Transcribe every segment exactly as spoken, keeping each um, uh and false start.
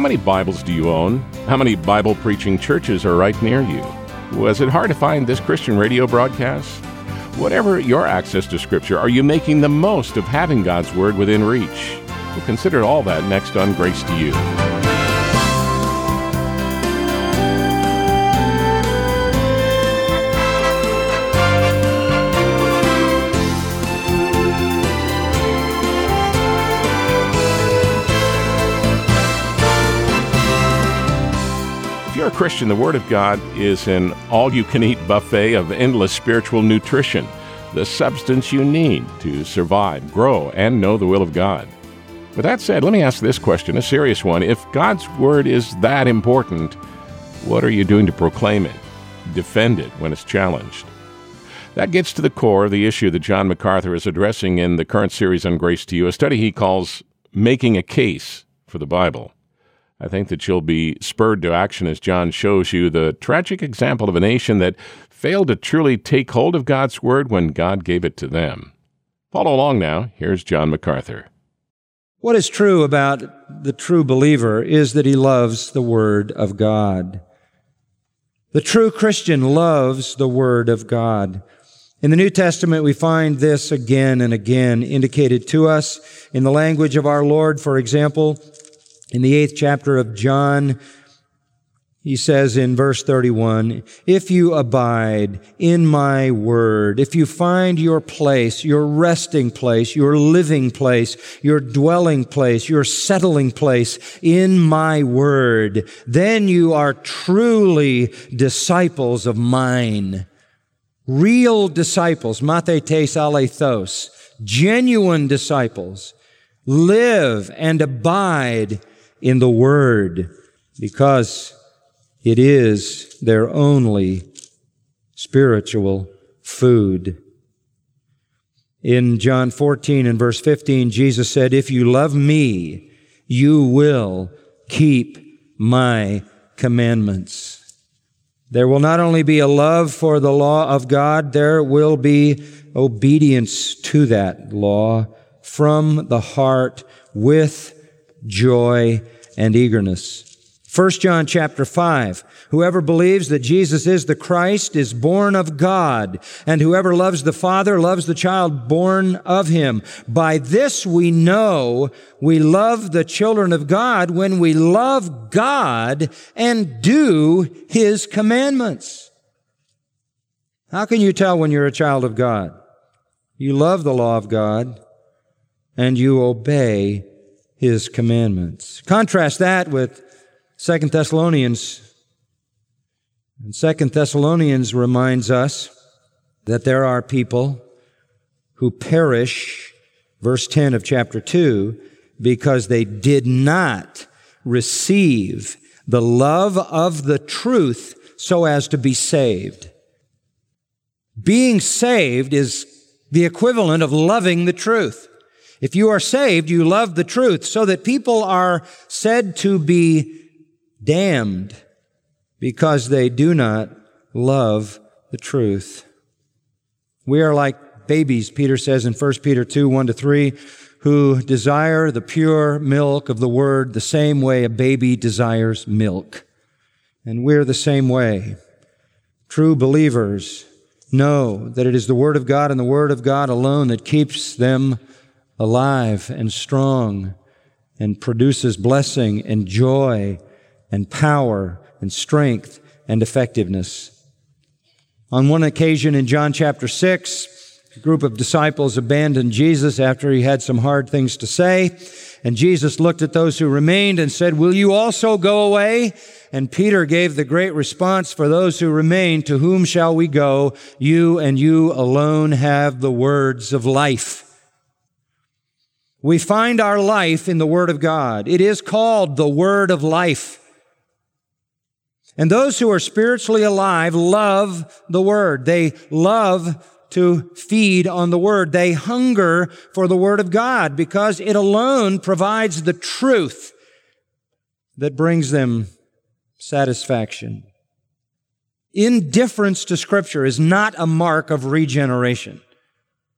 many Bibles do you own? How many Bible-preaching churches are right near you? Was it hard to find this Christian radio broadcast? Whatever your access to Scripture, are you making the most of having God's Word within reach? We'll consider all that next on Grace to You. If you're a Christian, the Word of God is an all-you-can-eat buffet of endless spiritual nutrition, the substance you need to survive, grow, and know the will of God. With that said, let me ask this question, a serious one. If God's Word is that important, what are you doing to proclaim it, defend it when it's challenged? That gets to the core of the issue that John MacArthur is addressing in the current series on Grace to You, a study he calls Making a Case for the Bible. I think that you'll be spurred to action as John shows you the tragic example of a nation that failed to truly take hold of God's Word when God gave it to them. Follow along now. Here's John MacArthur. What is true about the true believer is that he loves the Word of God. The true Christian loves the Word of God. In the New Testament, we find this again and again indicated to us in the language of our Lord. For example, in the eighth chapter of John, he says in verse thirty-one, "If you abide in my word, if you find your place, your resting place, your living place, your dwelling place, your settling place in my word, then you are truly disciples of mine." Real disciples, mathetes alethos, genuine disciples, live and abide in the Word, because it is their only spiritual food. In John fourteen and verse fifteen, Jesus said, "If you love me, you will keep my commandments." There will not only be a love for the law of God, there will be obedience to that law from the heart with joy and eagerness. First John chapter five, "Whoever believes that Jesus is the Christ is born of God, and whoever loves the Father loves the child born of him. By this we know we love the children of God, when we love God and do His commandments." How can you tell when you're a child of God? You love the law of God and you obey His commandments. Contrast that with Second Thessalonians. And Second Thessalonians reminds us that there are people who perish, verse ten of chapter two, because they did not receive the love of the truth so as to be saved. Being saved is the equivalent of loving the truth. If you are saved, you love the truth, so that people are said to be damned because they do not love the truth. We are like babies, Peter says in First Peter two, one to three, who desire the pure milk of the Word the same way a baby desires milk. And we're the same way. True believers know that it is the Word of God and the Word of God alone that keeps them alive and strong and produces blessing and joy and power and strength and effectiveness. On one occasion in John chapter six, a group of disciples abandoned Jesus after He had some hard things to say. And Jesus looked at those who remained and said, "Will you also go away?" And Peter gave the great response, "For those who remain, to whom shall we go? You and you alone have the words of life." We find our life in the Word of God. It is called the Word of life. And those who are spiritually alive love the Word. They love to feed on the Word. They hunger for the Word of God because it alone provides the truth that brings them satisfaction. Indifference to Scripture is not a mark of regeneration.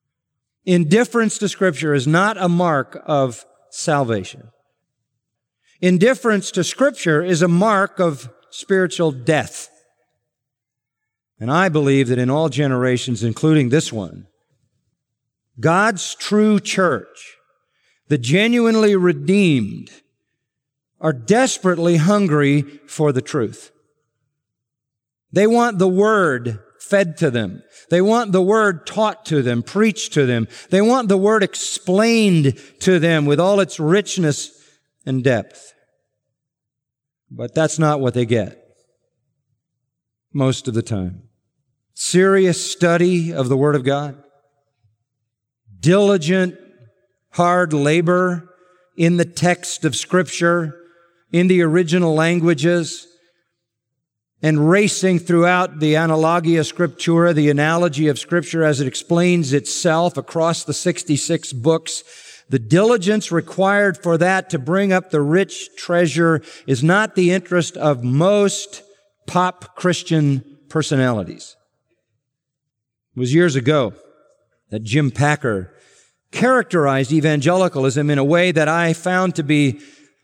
Indifference to Scripture is not a mark of salvation. Indifference to Scripture is a mark of spiritual death. And I believe that in all generations, including this one, God's true church, the genuinely redeemed, are desperately hungry for the truth. They want the Word fed to them. They want the Word taught to them, preached to them. They want the Word explained to them with all its richness and depth. But that's not what they get most of the time. Serious study of the Word of God, diligent, hard labor in the text of Scripture, in the original languages, and racing throughout the Analogia Scriptura, the analogy of Scripture as it explains itself across the sixty-six books. The diligence required for that to bring up the rich treasure is not the interest of most pop Christian personalities. It was years ago that Jim Packer characterized evangelicalism in a way that I found to be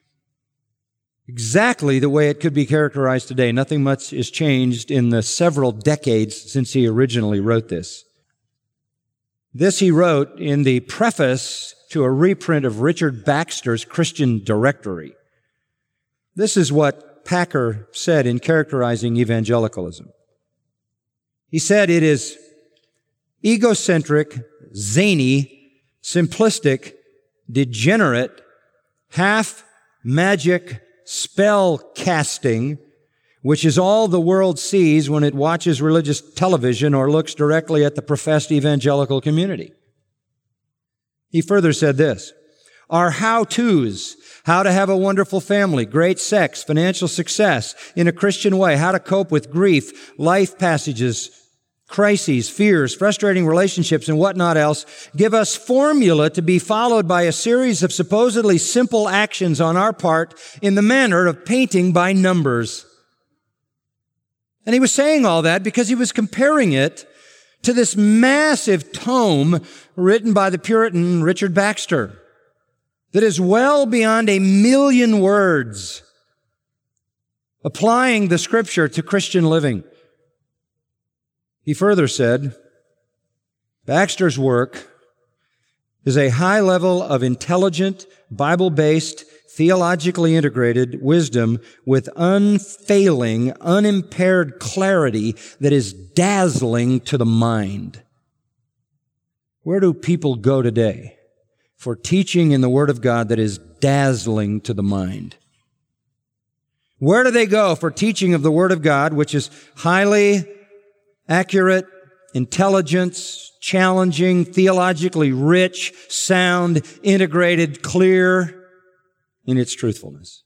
exactly the way it could be characterized today. Nothing much has changed in the several decades since he originally wrote this. This he wrote in the preface to a reprint of Richard Baxter's Christian Directory. This is what Packer said in characterizing evangelicalism. He said it is egocentric, zany, simplistic, degenerate, half-magic spell casting, which is all the world sees when it watches religious television or looks directly at the professed evangelical community. He further said this, our how-tos, how to have a wonderful family, great sex, financial success in a Christian way, how to cope with grief, life passages, crises, fears, frustrating relationships, and whatnot else, give us formula to be followed by a series of supposedly simple actions on our part in the manner of painting by numbers. And he was saying all that because he was comparing it to this massive tome written by the Puritan Richard Baxter that is well beyond a million words, applying the Scripture to Christian living. He further said, Baxter's work is a high level of intelligent, Bible-based, theologically integrated wisdom with unfailing, unimpaired clarity that is dazzling to the mind. Where do people go today for teaching in the Word of God that is dazzling to the mind? Where do they go for teaching of the Word of God, which is highly accurate, intelligence, challenging, theologically rich, sound, integrated, clear in its truthfulness?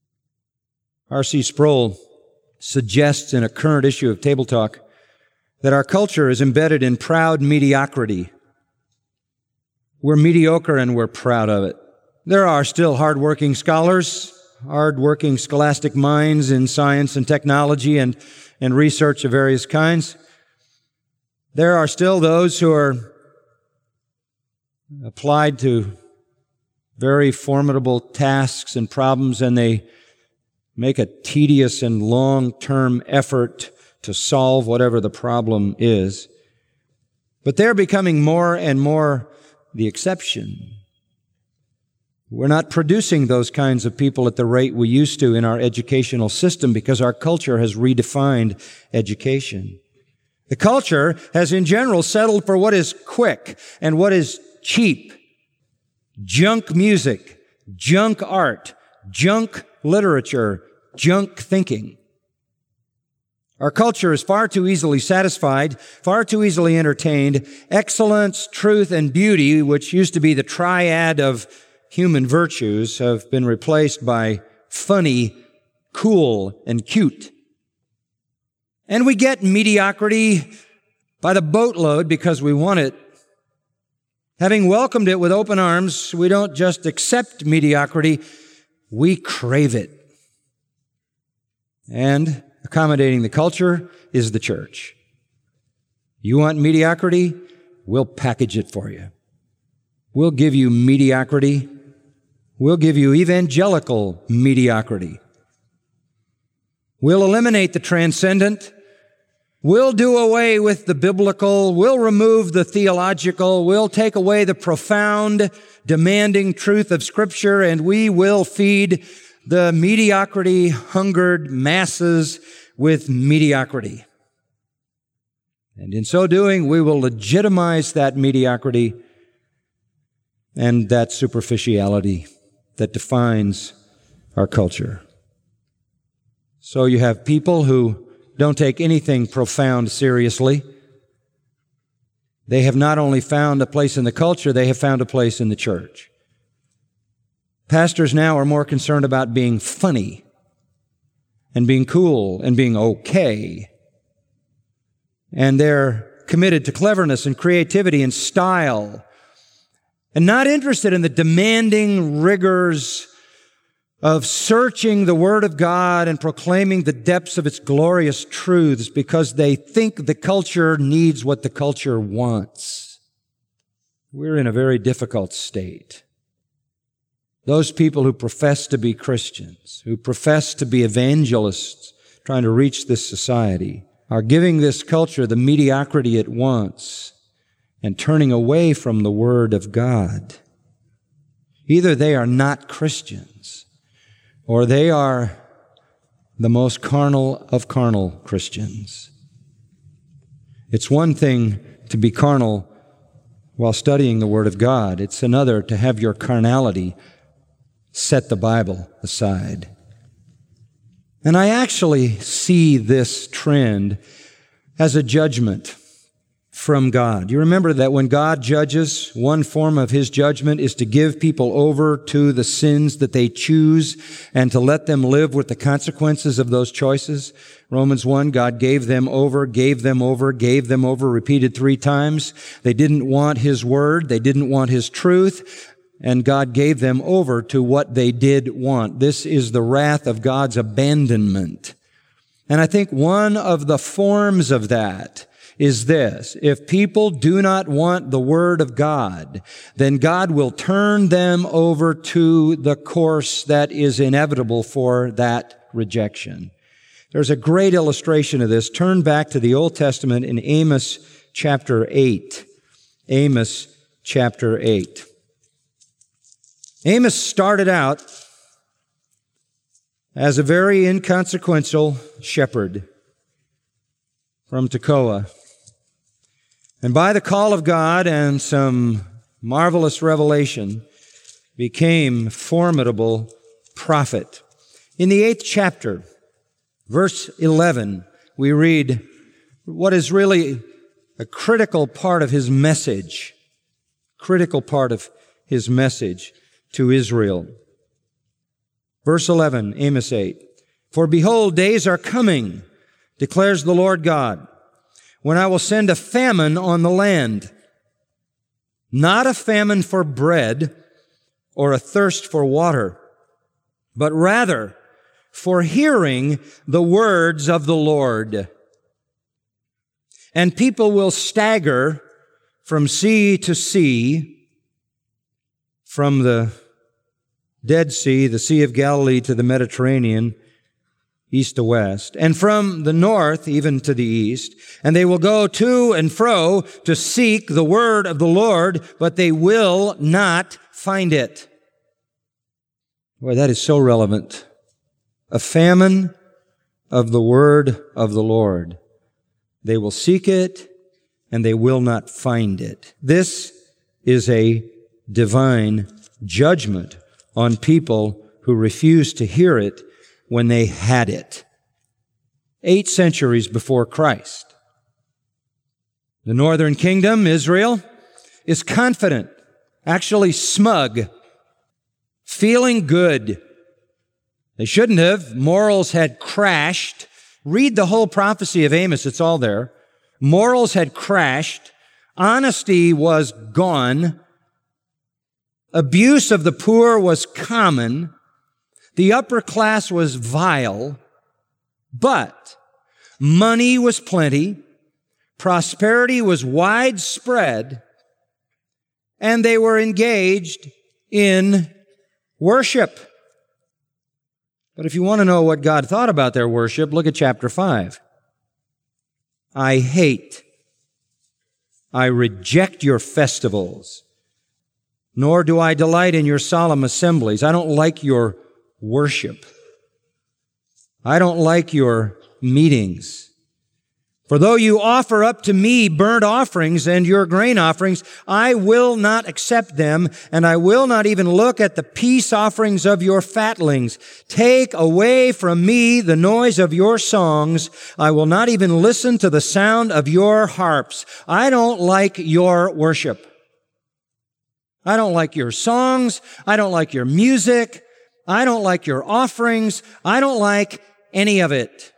R C Sproul suggests in a current issue of Table Talk that our culture is embedded in proud mediocrity. We're mediocre and we're proud of it. There are still hardworking scholars, hardworking scholastic minds in science and technology and, and research of various kinds. There are still those who are applied to very formidable tasks and problems, and they make a tedious and long-term effort to solve whatever the problem is. But they're becoming more and more the exception. We're not producing those kinds of people at the rate we used to in our educational system because our culture has redefined education. The culture has in general settled for what is quick and what is cheap. Junk music, junk art, junk literature, junk thinking. Our culture is far too easily satisfied, far too easily entertained. Excellence, truth, and beauty, which used to be the triad of human virtues, have been replaced by funny, cool, and cute. And we get mediocrity by the boatload because we want it. Having welcomed it with open arms, we don't just accept mediocrity, we crave it. And accommodating the culture is the church. You want mediocrity? We'll package it for you. We'll give you mediocrity We'll give you evangelical mediocrity. We'll eliminate the transcendent. We'll do away with the biblical. We'll remove the theological. We'll take away the profound, demanding truth of Scripture, and we will feed the mediocrity-hungered masses with mediocrity. And in so doing, we will legitimize that mediocrity and that superficiality that defines our culture. So you have people who don't take anything profound seriously. They have not only found a place in the culture, they have found a place in the church. Pastors now are more concerned about being funny and being cool and being okay. And they're committed to cleverness and creativity and style, and not interested in the demanding rigors of searching the Word of God and proclaiming the depths of its glorious truths because they think the culture needs what the culture wants. We're in a very difficult state. Those people who profess to be Christians, who profess to be evangelists trying to reach this society, are giving this culture the mediocrity it wants and turning away from the Word of God. Either they are not Christians, or they are the most carnal of carnal Christians. It's one thing to be carnal while studying the Word of God. It's another to have your carnality set the Bible aside. And I actually see this trend as a judgment from God. You remember that when God judges, one form of His judgment is to give people over to the sins that they choose and to let them live with the consequences of those choices. Romans one, God gave them over, gave them over, gave them over, repeated three times. They didn't want His word. They didn't want His truth. And God gave them over to what they did want. This is the wrath of God's abandonment. And I think one of the forms of that is this: if people do not want the Word of God, then God will turn them over to the course that is inevitable for that rejection. There's a great illustration of this. Turn back to the Old Testament in Amos chapter eight. Amos chapter eight. Amos started out as a very inconsequential shepherd from Tekoa. And by the call of God and some marvelous revelation, became formidable prophet. In the eighth chapter, verse eleven, we read what is really a critical part of his message, critical part of his message to Israel. Verse eleven, Amos eight, "For behold, days are coming, declares the Lord God, when I will send a famine on the land, not a famine for bread or a thirst for water, but rather for hearing the words of the Lord. And people will stagger from sea to sea, from the Dead Sea, the Sea of Galilee, to the Mediterranean, east to west, and from the north even to the east, and they will go to and fro to seek the word of the Lord, but they will not find it." Boy, that is so relevant. A famine of the word of the Lord. They will seek it, and they will not find it. This is a divine judgment on people who refuse to hear it when they had it. Eight centuries before Christ. The northern kingdom, Israel, is confident, actually smug, feeling good. They shouldn't have. Morals had crashed. Read the whole prophecy of Amos. It's all there. Morals had crashed. Honesty was gone. Abuse of the poor was common. The upper class was vile, but money was plenty, prosperity was widespread, and they were engaged in worship. But if you want to know what God thought about their worship, look at chapter five. I hate, I reject your festivals, nor do I delight in your solemn assemblies. I don't like your worship. I don't like your meetings. For though you offer up to me burnt offerings and your grain offerings, I will not accept them, and I will not even look at the peace offerings of your fatlings. Take away from me the noise of your songs. I will not even listen to the sound of your harps. I don't like your worship. I don't like your songs. I don't like your music. I don't like your offerings. I don't like any of it.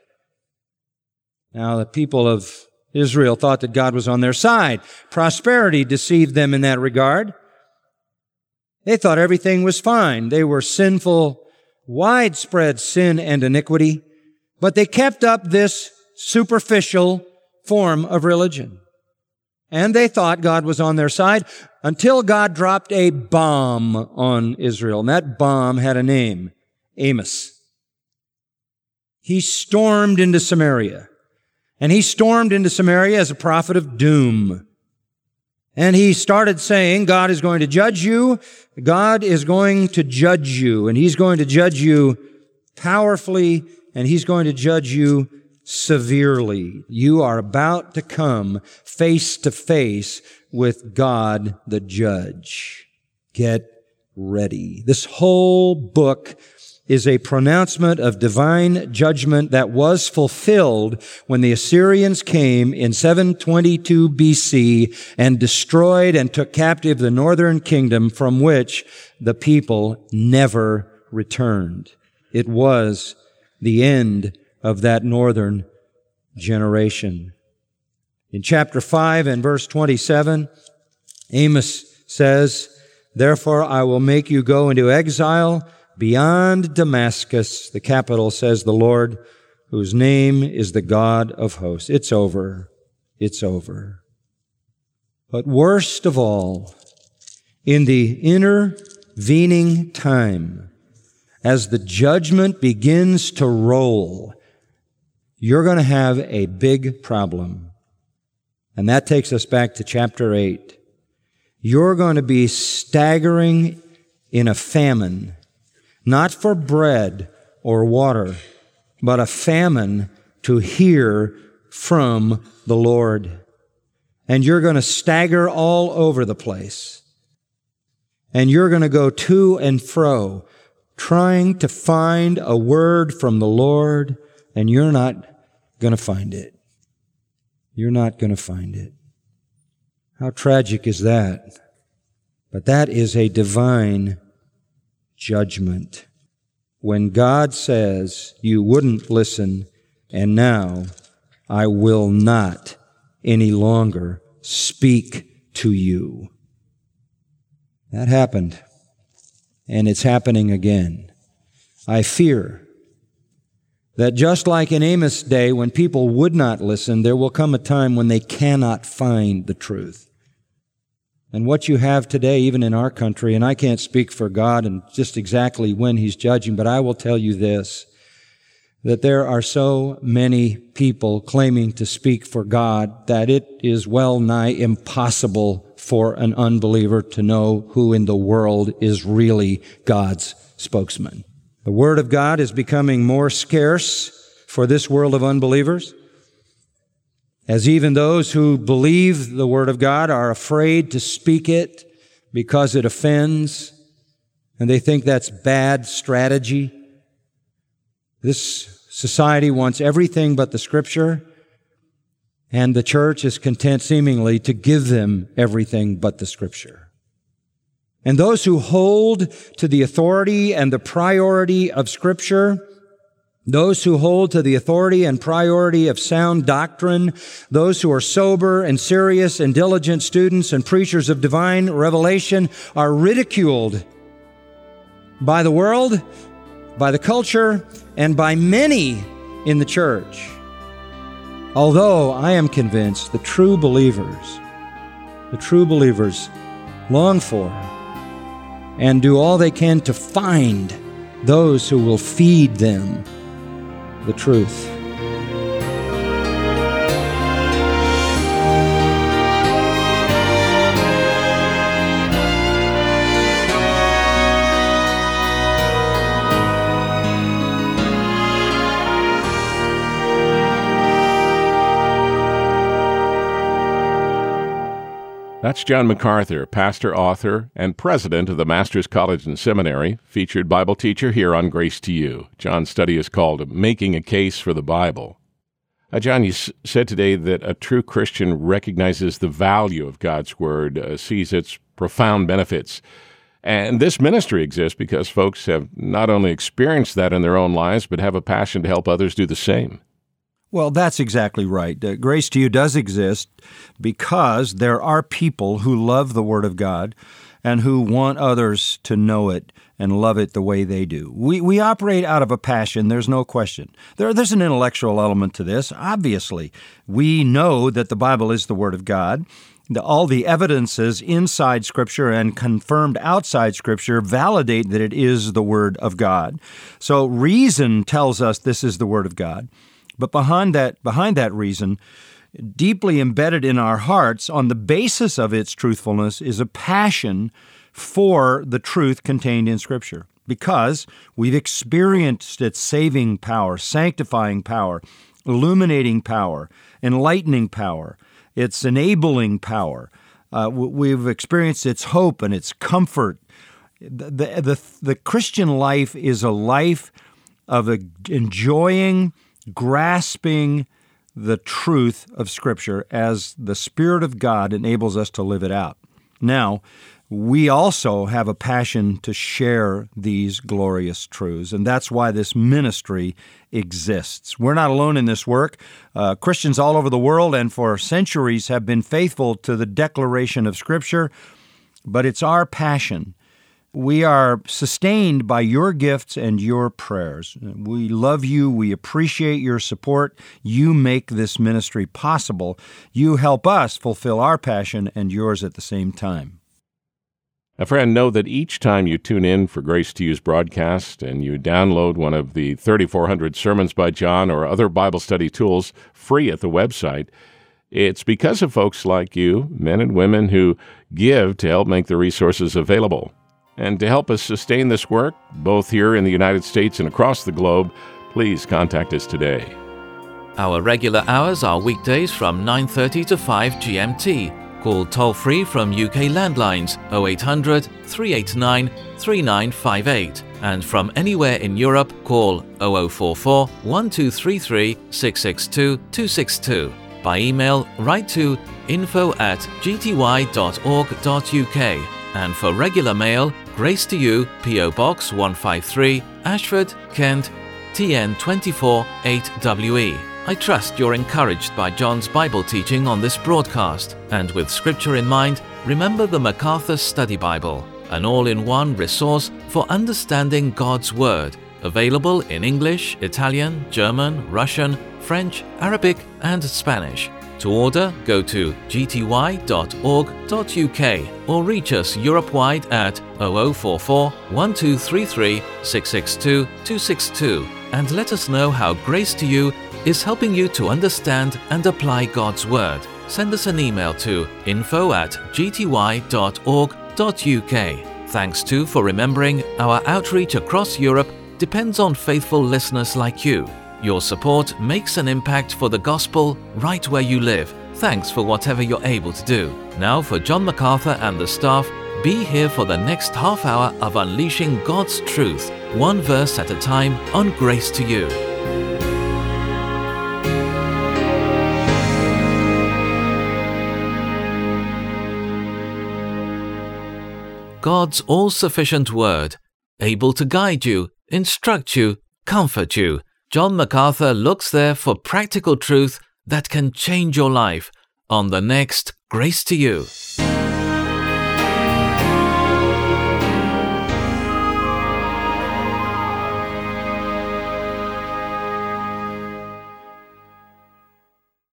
Now, the people of Israel thought that God was on their side. Prosperity deceived them in that regard. They thought everything was fine. They were sinful, widespread sin and iniquity, but they kept up this superficial form of religion. And they thought God was on their side until God dropped a bomb on Israel. And that bomb had a name, Amos. He stormed into Samaria. And he stormed into Samaria as a prophet of doom. And he started saying, God is going to judge you. God is going to judge you. And he's going to judge you powerfully. And he's going to judge you severely. You are about to come face to face with God the judge. Get ready. This whole book is a pronouncement of divine judgment that was fulfilled when the Assyrians came in seven twenty-two B C and destroyed and took captive the northern kingdom from which the people never returned. It was the end of that northern generation. In chapter five and verse twenty-seven, Amos says, therefore I will make you go into exile beyond Damascus, the capital, says the Lord, whose name is the God of hosts. It's over. It's over. But worst of all, in the intervening time, as the judgment begins to roll, you're going to have a big problem. And that takes us back to chapter eight. You're going to be staggering in a famine, not for bread or water, but a famine to hear from the Lord. And you're going to stagger all over the place. And you're going to go to and fro, trying to find a word from the Lord, and you're not going to find it. You're not going to find it. How tragic is that? But that is a divine judgment. When God says, you wouldn't listen, and now I will not any longer speak to you. That happened, and it's happening again. I fear that just like in Amos' day, when people would not listen, there will come a time when they cannot find the truth. And what you have today, even in our country, and I can't speak for God and just exactly when He's judging, but I will tell you this, that there are so many people claiming to speak for God that it is well nigh impossible for an unbeliever to know who in the world is really God's spokesman. The Word of God is becoming more scarce for this world of unbelievers, as even those who believe the Word of God are afraid to speak it because it offends, and they think that's bad strategy. This society wants everything but the Scripture, and the church is content seemingly to give them everything but the Scripture. And those who hold to the authority and the priority of Scripture, those who hold to the authority and priority of sound doctrine, those who are sober and serious and diligent students and preachers of divine revelation are ridiculed by the world, by the culture, and by many in the church. Although I am convinced the true believers, the true believers long for and do all they can to find those who will feed them the truth. That's John MacArthur, pastor, author, and president of the Master's College and Seminary, featured Bible teacher here on Grace to You. John's study is called Making a Case for the Bible. Uh, John, you s- said today that a true Christian recognizes the value of God's Word, uh, sees its profound benefits. And this ministry exists because folks have not only experienced that in their own lives, but have a passion to help others do the same. Well, that's exactly right. Uh, Grace to You does exist because there are people who love the Word of God and who want others to know it and love it the way they do. We we operate out of a passion, there's no question. There, there's an intellectual element to this, obviously. We know that the Bible is the Word of God. The, all the evidences inside Scripture and confirmed outside Scripture validate that it is the Word of God. So reason tells us this is the Word of God. But behind that, behind that reason, deeply embedded in our hearts on the basis of its truthfulness is a passion for the truth contained in Scripture, because we've experienced its saving power, sanctifying power, illuminating power, enlightening power, its enabling power. Uh, we've experienced its hope and its comfort. The, the, the, the Christian life is a life of enjoying, grasping the truth of Scripture as the Spirit of God enables us to live it out. Now, we also have a passion to share these glorious truths, and that's why this ministry exists. We're not alone in this work. Uh, Christians all over the world and for centuries have been faithful to the declaration of Scripture, but it's our passion. We are sustained by your gifts and your prayers. We love you. We appreciate your support. You make this ministry possible. You help us fulfill our passion and yours at the same time. A friend, know that each time you tune in for Grace to You's broadcast and you download one of the thirty-four hundred sermons by John or other Bible study tools free at the website, it's because of folks like you, men and women who give to help make the resources available. And to help us sustain this work, both here in the United States and across the globe, please contact us today. Our regular hours are weekdays from nine thirty to five G M T. Call toll-free from U K landlines oh eight hundred, three eight nine, three nine five eight. And from anywhere in Europe, call oh oh four four, one two three three, six six two, two six two. By email, write to info at g t y dot org dot u k. And for regular mail, Grace to You, P O Box one five three, Ashford, Kent, T N two four eight W E. I trust you're encouraged by John's Bible teaching on this broadcast, and with Scripture in mind, remember the MacArthur Study Bible, an all-in-one resource for understanding God's Word, available in English, Italian, German, Russian, French, Arabic, and Spanish. To order, go to g t y dot org dot u k or reach us Europe-wide at oh oh four four, one two three three, six six two, two six two and let us know how Grace to You is helping you to understand and apply God's Word. Send us an email to info at g t y dot org dot u k. Thanks too for remembering our outreach across Europe depends on faithful listeners like you. Your support makes an impact for the gospel right where you live. Thanks for whatever you're able to do. Now for John MacArthur and the staff, be here for the next half hour of unleashing God's truth, one verse at a time on Grace to You. God's all-sufficient Word, able to guide you, instruct you, comfort you. John MacArthur looks there for practical truth that can change your life on the next Grace to You.